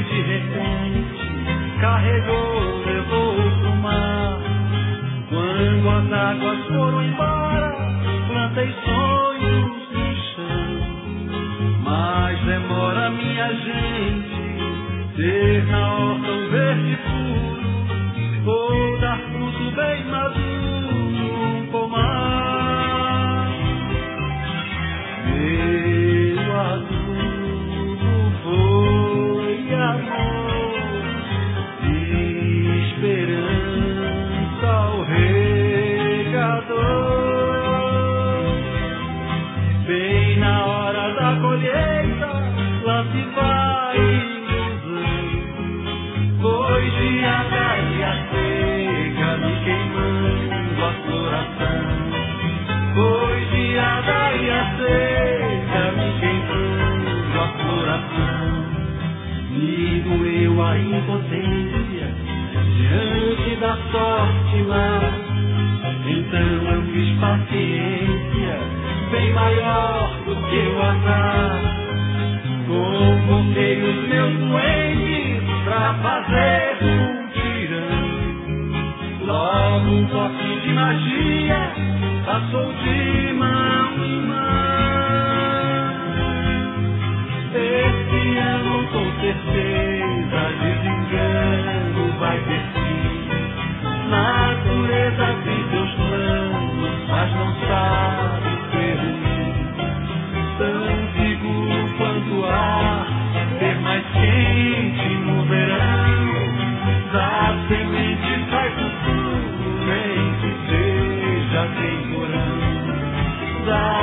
de repente carregou, levou pro mar. Quando as águas foram embora, plantei sonhos no chão. Mas demora, minha gente, ter na horta um verde puro, ou dar fruto bem maduro, um pomar. Meu adubo foi amor, esperança ao regador. Bem na hora da colheita, lá se vai ilusão. Foi geada e a seca me queimando a floração. Foi geada e a seca me queimando a floração. Me doeu a impotência diante da sorte má. Então eu fiz paciência bem maior do que o azar. Convoquei os meus doentes pra fazer mutirão. Logo um toque de magia passou de mão em mão. Esse ano com certeza desengano vai ter fim. Natureza tem seus planos, mas não sabe ser ruim. Tão seguro quanto o ar, ser mais quente no verão. Da semente sai futuro, nem que seja temporão.